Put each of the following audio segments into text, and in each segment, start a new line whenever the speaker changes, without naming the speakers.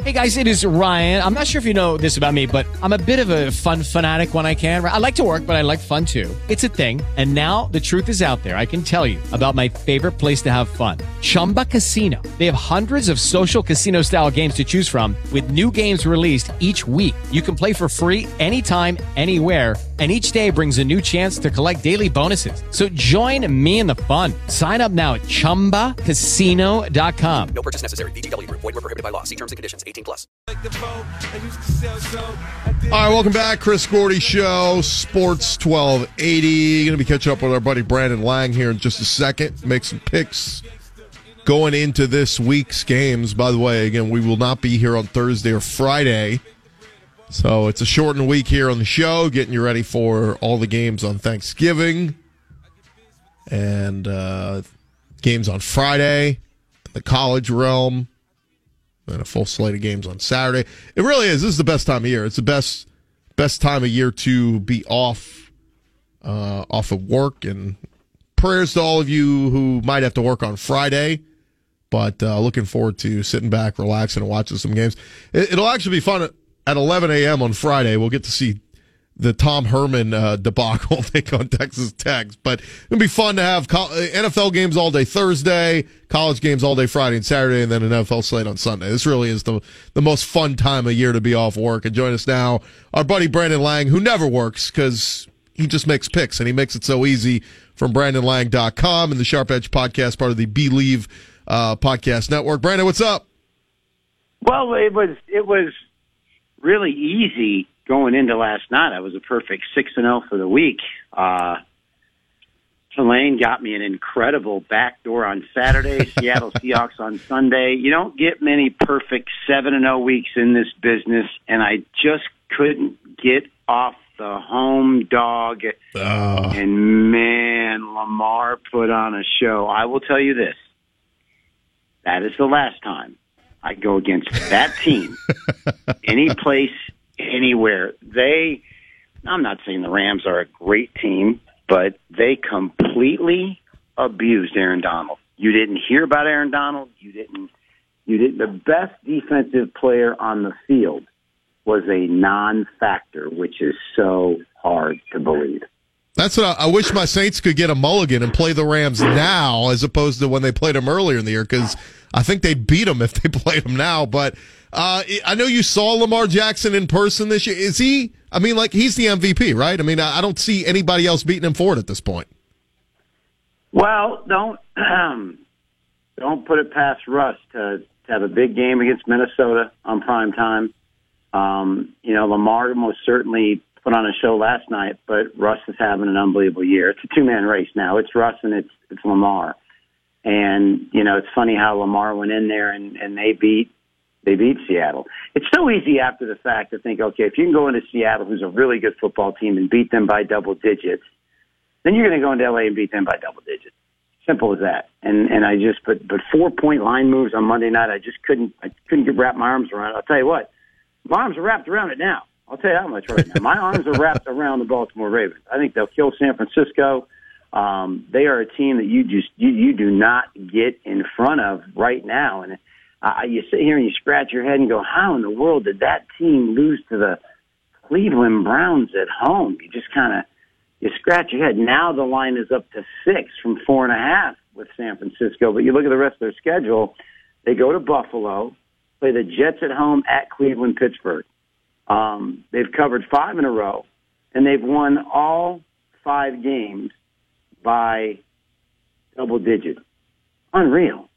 Hey guys, it is Ryan. I'm not sure if you know this about me, but I'm a bit of a fun fanatic when I can. I like to work, but I like fun too. It's a thing. And now the truth is out there. I can tell you about my favorite place to have fun. Chumba Casino. They have hundreds of social casino style games to choose from with new games released each week. You can play for free anytime, anywhere. And each day brings a new chance to collect daily bonuses. So join me in the fun. Sign up now at ChumbaCasino.com.
No purchase necessary. VGW Group. Void where prohibited by law. See terms and conditions. 18+.
All right, welcome back. Chris Gordy Show, Sports 1280. Going to be catching up with our buddy Brandon Lang here in just a second. Make some picks going into this week's games. By the way, again, we will not be here on Thursday or Friday. So it's a shortened week here on the show, getting you ready for all the games on Thanksgiving and games on Friday, the college realm, and a full slate of games on Saturday. It really is. This is the best time of year. It's the best time of year to be off of work. And prayers to all of you who might have to work on Friday, but looking forward to sitting back, relaxing, and watching some games. It'll actually be fun. At 11 a.m. on Friday, we'll get to see the Tom Herman debacle take on Texas Tech. But it'll be fun to have NFL games all day Thursday, college games all day Friday and Saturday, and then an NFL slate on Sunday. This really is the most fun time of year to be off work. And join us now, our buddy Brandon Lang, who never works because he just makes picks, and he makes it so easy, from BrandonLang.com and the Sharp Edge podcast, part of the Believe podcast network. Brandon, what's up?
Well, it was really easy going into last night. I was a perfect 6-0 for the week. Tulane got me an incredible backdoor on Saturday, Seattle Seahawks on Sunday. You don't get many perfect 7-0 weeks in this business, and I just couldn't get off the home dog. And, man, Lamar put on a show. I will tell you this. That is the last time I go against that team, any place, anywhere. I'm not saying the Rams are a great team, but they completely abused Aaron Donald. You didn't hear about Aaron Donald. You didn't. The best defensive player on the field was a non-factor, which is so hard to believe.
That's what I wish my Saints could get a mulligan and play the Rams now as opposed to when they played them earlier in the year, because I think they'd beat them if they played them now. But I know you saw Lamar Jackson in person this year. Is he? I mean, like, he's the MVP, right? I mean, I don't see anybody else beating him for it at this point.
Well, don't put it past Russ to have a big game against Minnesota on prime time. Lamar most certainly put on a show last night, but Russ is having an unbelievable year. It's a two-man race now. It's Russ and it's Lamar. And, it's funny how Lamar went in there and they beat Seattle. It's so easy after the fact to think, okay, if you can go into Seattle, who's a really good football team, and beat them by double digits, then you're going to go into LA and beat them by double digits. Simple as that. And I just, but 4-point line moves on Monday night, I couldn't wrap my arms around it. I'll tell you what, my arms are wrapped around it now. I'll tell you how much right now. My arms are wrapped around the Baltimore Ravens. I think they'll kill San Francisco. They are a team that you do not get in front of right now. And you sit here and you scratch your head and go, how in the world did that team lose to the Cleveland Browns at home? You just you scratch your head. Now the line is up to 6 from 4.5 with San Francisco. But you look at the rest of their schedule, they go to Buffalo, play the Jets at home, at Cleveland, Pittsburgh. They've covered 5 in a row, and they've won all 5 games by double digits. Unreal.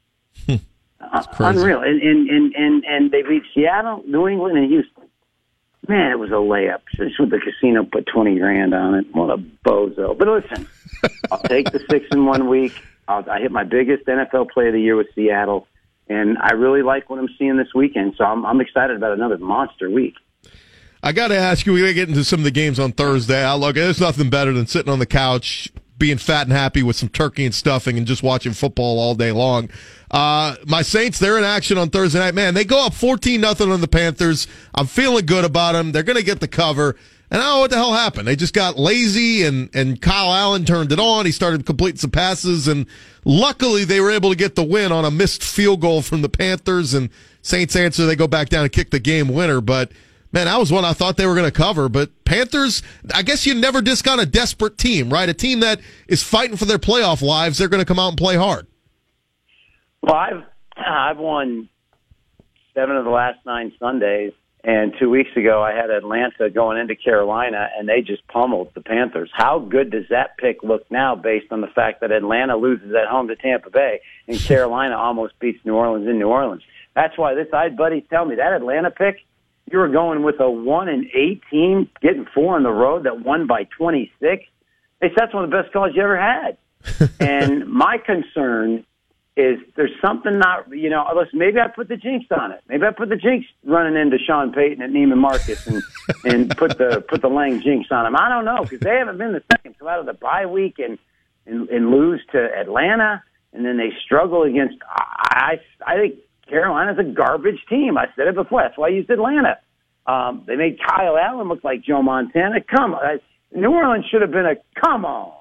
Unreal. And they beat Seattle, New England, and Houston. Man, it was a layup. Just with the casino put $20,000 on it. What a bozo. But listen, I'll take the 6-1 week. I hit my biggest NFL play of the year with Seattle, and I really like what I'm seeing this weekend. So I'm excited about another monster week.
I got to ask you, we got to get into some of the games on Thursday. There's nothing better than sitting on the couch, being fat and happy with some turkey and stuffing and just watching football all day long. My Saints, they're in action on Thursday night. Man, they go up 14-0 on the Panthers. I'm feeling good about them. They're going to get the cover. And I don't know what the hell happened. They just got lazy, and Kyle Allen turned it on. He started completing some passes, and luckily they were able to get the win on a missed field goal from the Panthers, and Saints answer, they go back down and kick the game winner. But, man, that was one I thought they were going to cover. But Panthers, I guess you never discount a desperate team, right? A team that is fighting for their playoff lives, they're going to come out and play hard.
Well, I've won 7 of the last 9 Sundays, and 2 weeks ago I had Atlanta going into Carolina, and they just pummeled the Panthers. How good does that pick look now based on the fact that Atlanta loses at home to Tampa Bay and Carolina almost beats New Orleans in New Orleans? That's why I had buddies tell me that Atlanta pick, you were going with a 1-8 team, getting 4 on the road that won by 26. They said that's one of the best calls you ever had. And my concern is there's something not, listen, maybe I put the jinx on it. Maybe I put the jinx running into Sean Payton at Neiman Marcus and put the Lang jinx on him. I don't know, because they haven't been the second come out of the bye week and lose to Atlanta, and then they struggle against, I think Carolina's a garbage team. I said it before. That's why I used Atlanta. They made Kyle Allen look like Joe Montana. Come on. New Orleans should have been a come on.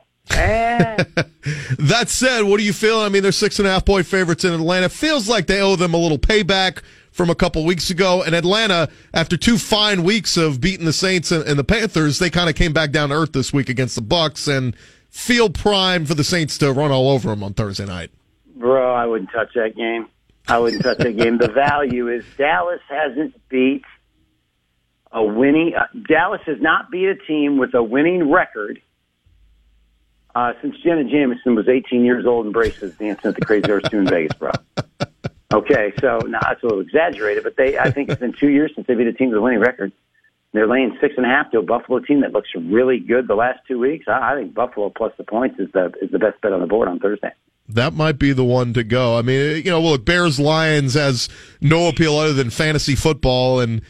That said, what do you feel? I mean, they're 6.5-point favorites in Atlanta. Feels like they owe them a little payback from a couple weeks ago. And Atlanta, after 2 fine weeks of beating the Saints and the Panthers, they kind of came back down to earth this week against the Bucks and feel primed for the Saints to run all over them on Thursday night.
Bro, I wouldn't touch that game. The value is Dallas hasn't beat Dallas has not beat a team with a winning record since Jenna Jameson was 18 years old and braces dancing at the Crazy Horse 2 in Vegas, bro. Okay, so now that's a little exaggerated, but I think it's been 2 years since they beat a team with a winning record. They're laying 6.5 to a Buffalo team that looks really good the last 2 weeks. I think Buffalo plus the points is the best bet on the board on Thursday.
That might be the one to go. I mean, look, Bears-Lions has no appeal other than fantasy football, and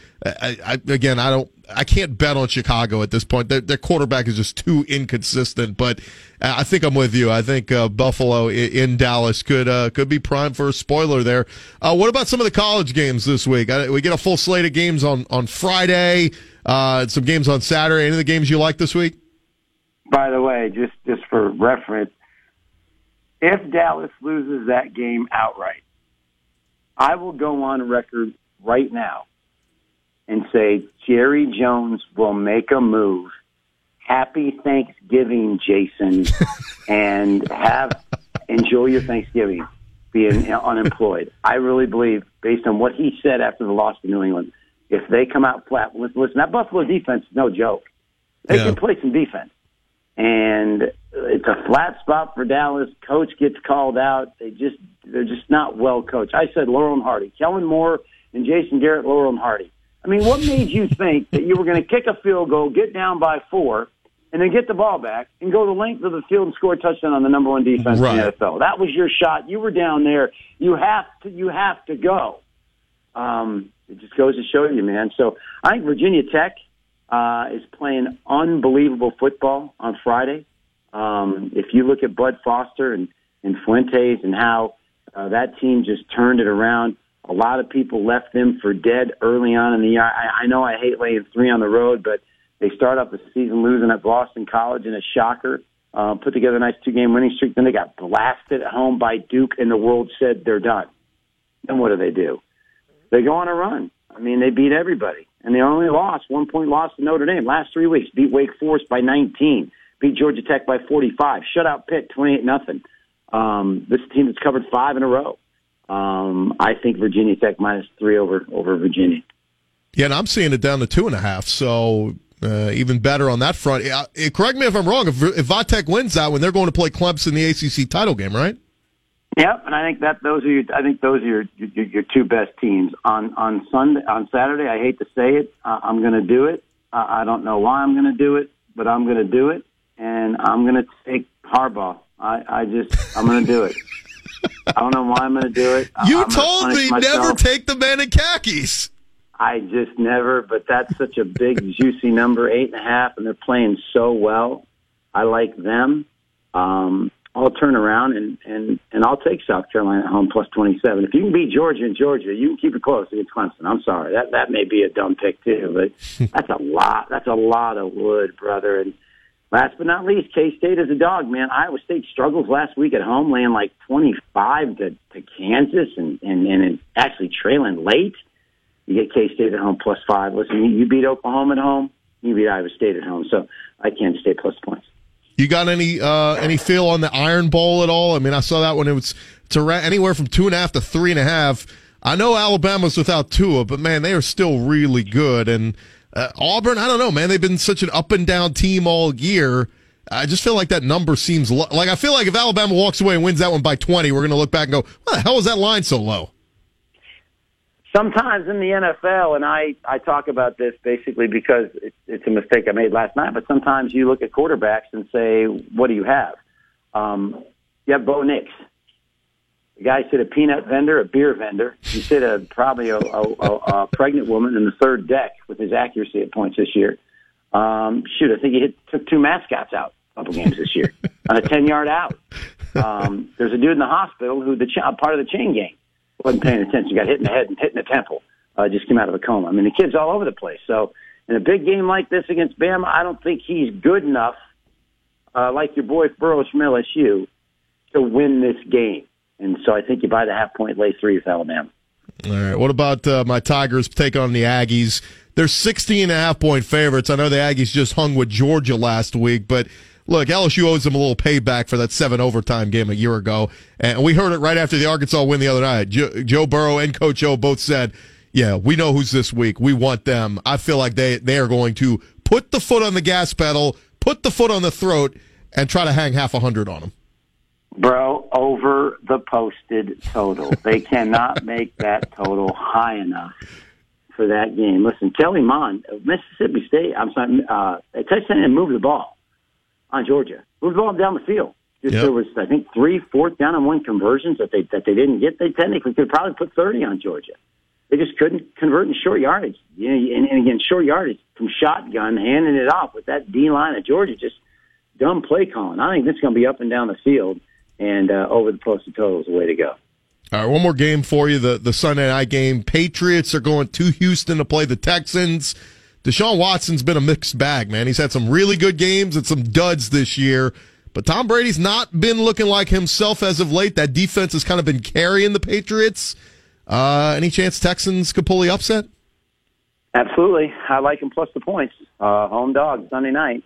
I can't bet on Chicago at this point. Their quarterback is just too inconsistent, but I think I'm with you. I think Buffalo in Dallas could be primed for a spoiler there. What about some of the college games this week? We get a full slate of games on Friday, some games on Saturday. Any of the games you like this week?
By the way, just for reference, if Dallas loses that game outright, I will go on record right now and say Jerry Jones will make a move. Happy Thanksgiving, Jason, and enjoy your Thanksgiving being unemployed. I really believe, based on what he said after the loss to New England, if they come out flat, listen, that Buffalo defense is no joke. They can play some defense. And it's a flat spot for Dallas. Coach gets called out. They're just not well coached. I said Laurel and Hardy. Kellen Moore and Jason Garrett, Laurel and Hardy. I mean, what made you think that you were going to kick a field goal, get down by 4, and then get the ball back and go the length of the field and score a touchdown on the number 1 defense in the NFL? That was your shot. You were down there. You have to go. It just goes to show you, man. So I think Virginia Tech is playing unbelievable football on Friday. If you look at Bud Foster and Fuentes and how that team just turned it around, a lot of people left them for dead early on in the year. I know I hate laying 3 on the road, but they start off the season losing at Boston College in a shocker, put together a nice 2-game winning streak. Then they got blasted at home by Duke, and the world said they're done. Then what do? They go on a run. I mean, they beat everybody. And they only lost 1-point loss to Notre Dame. Last 3 weeks, beat Wake Forest by 19, beat Georgia Tech by 45, shut out Pitt 28-0. This team has covered 5 in a row. I think Virginia Tech -3 over Virginia.
Yeah, and I'm seeing it down to 2.5, so even better on that front. Correct me if I'm wrong. If Vatech wins that one, they're going to play Clemson in the ACC title game, right?
Yep, and I think those are your 2 best teams on Saturday. I hate to say it, I'm going to do it. I don't know why I'm going to do it, but I'm going to do it, and I'm going to take Harbaugh. I'm going to do it. I don't know why I'm going to do it.
You told me never take the man in khakis.
I just never, but that's such a big, juicy number, 8.5, and they're playing so well. I like them. On I'll turn around and I'll take South Carolina at home plus 27. If you can beat Georgia in Georgia, you can keep it close against Clemson. I'm sorry, that may be a dumb pick too, but that's a lot. That's a lot of wood, brother. And last but not least, K-State is a dog, man. Iowa State struggles last week at home, laying like 25 to Kansas, and actually trailing late. You get K-State at home plus 5. Listen, you beat Oklahoma at home, you beat Iowa State at home, so I Kansas State plus points.
You got any feel on the Iron Bowl at all? I mean, I saw that when it was anywhere from 2.5 to 3.5. I know Alabama's without Tua, but man, they are still really good. And Auburn, I don't know, man. They've been such an up and down team all year. I just feel like that number seems like I feel like if Alabama walks away and wins that one by 20, we're going to look back and go, "Why the hell is that line so low?"
Sometimes in the NFL, and I talk about this basically because it's a mistake I made last night, but sometimes you look at quarterbacks and say, what do you have? You have Bo Nix. The guy said a peanut vendor, a beer vendor. He said probably a pregnant woman in the third deck with his accuracy at points this year. I think he took 2 mascots out a couple games this year on a 10-yard out. There's a dude in the hospital who part of the chain gang. Wasn't paying attention, got hit in the head and hit in the temple, just came out of a coma. I mean, the kid's all over the place. So in a big game like this against Bama, I don't think he's good enough, like your boy Burrows from LSU, to win this game. And so I think you buy the half-point, lay 3 with Alabama.
All right. What about my Tigers take on the Aggies? They're 16.5-point favorites. I know the Aggies just hung with Georgia last week, but look, LSU owes them a little payback for that 7 overtime game a year ago. And we heard it right after the Arkansas win the other night. Joe Burrow and Coach O both said, yeah, we know who's this week. We want them. I feel like they are going to put the foot on the gas pedal, put the foot on the throat, and try to hang half 100 on them.
Bro, over the posted total. They cannot make that total high enough for that game. Listen, Kelly Mond of Mississippi State, Texas A&M moved the ball on Georgia. Moved the ball down the field. There was, I think, 3 4th down and 1 conversions that they didn't get. They technically could probably put 30 on Georgia. They just couldn't convert in short yardage. And again, short yardage from shotgun, handing it off with that D-line of Georgia, just dumb play calling. I think this is going to be up and down the field, and over the posted total is the way to go.
All right, one more game for you, the Sunday night game. Patriots are going to Houston to play the Texans. Deshaun Watson's been a mixed bag, man. He's had some really good games and some duds this year, but Tom Brady's not been looking like himself as of late. That defense has kind of been carrying the Patriots. Any chance Texans could pull the upset?
Absolutely. I like him plus the points. Home dog Sunday night.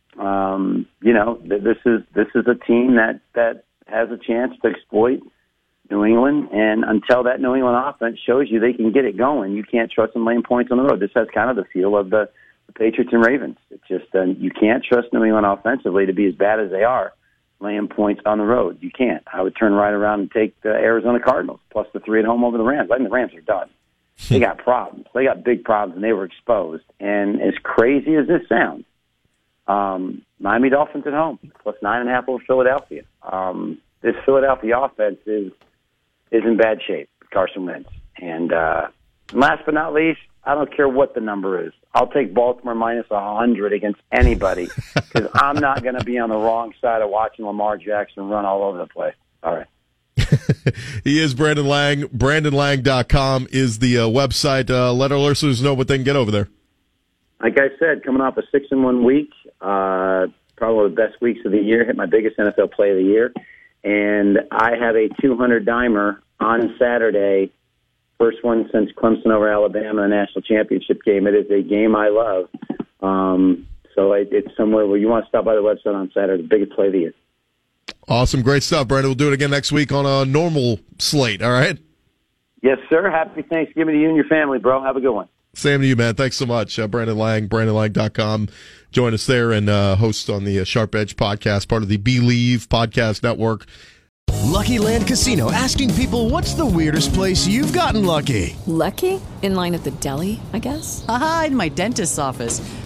This is a team that has a chance to exploit New England, and until that New England offense shows you they can get it going, you can't trust them laying points on the road. This has kind of the feel of the Patriots and Ravens. It's just you can't trust New England offensively to be as bad as they are laying points on the road. You can't. I would turn right around and take the Arizona Cardinals plus the 3 at home over the Rams. I think the Rams are done. They got problems. They got big problems, and they were exposed. And as crazy as this sounds, Miami Dolphins at home plus 9.5 over Philadelphia. This Philadelphia offense is in bad shape. Carson Wentz. And last but not least, I don't care what the number is. I'll take Baltimore minus 100 against anybody because I'm not going to be on the wrong side of watching Lamar Jackson run all over the place. All right.
He is Brandon Lang. BrandonLang.com is the website. Let our listeners know what they can get over there.
Like I said, coming off a 6-1 week, probably one of the best weeks of the year, hit my biggest NFL play of the year. And I have a 200-dimer on Saturday, first one since Clemson over Alabama, the national championship game. It is a game I love. So it's somewhere where you want to stop by the website on Saturday, the biggest play of the year.
Awesome. Great stuff, Brandon. We'll do it again next week on a normal slate, all right?
Yes, sir. Happy Thanksgiving to you and your family, bro. Have a good one.
Same to you, man. Thanks so much. Brandon Lang, BrandonLang.com. Join us there and host on the Sharp Edge podcast, part of the Believe podcast network.
Lucky Land Casino, asking people, what's the weirdest place you've gotten lucky?
Lucky? In line at the deli, I guess?
Aha, in my dentist's office.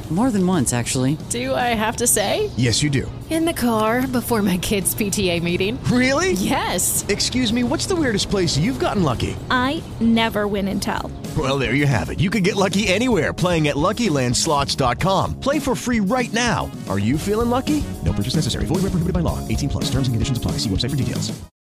More than once, actually.
Do I have to say?
Yes, you do.
In the car before my kids' PTA meeting.
Really?
Yes.
Excuse me, what's the weirdest place you've gotten lucky?
I never win and tell.
Well, there you have it. You can get lucky anywhere, playing at LuckyLandSlots.com. Play for free right now. Are you feeling lucky? No purchase necessary. Void where prohibited by law. 18+. Terms and conditions apply. See website for details.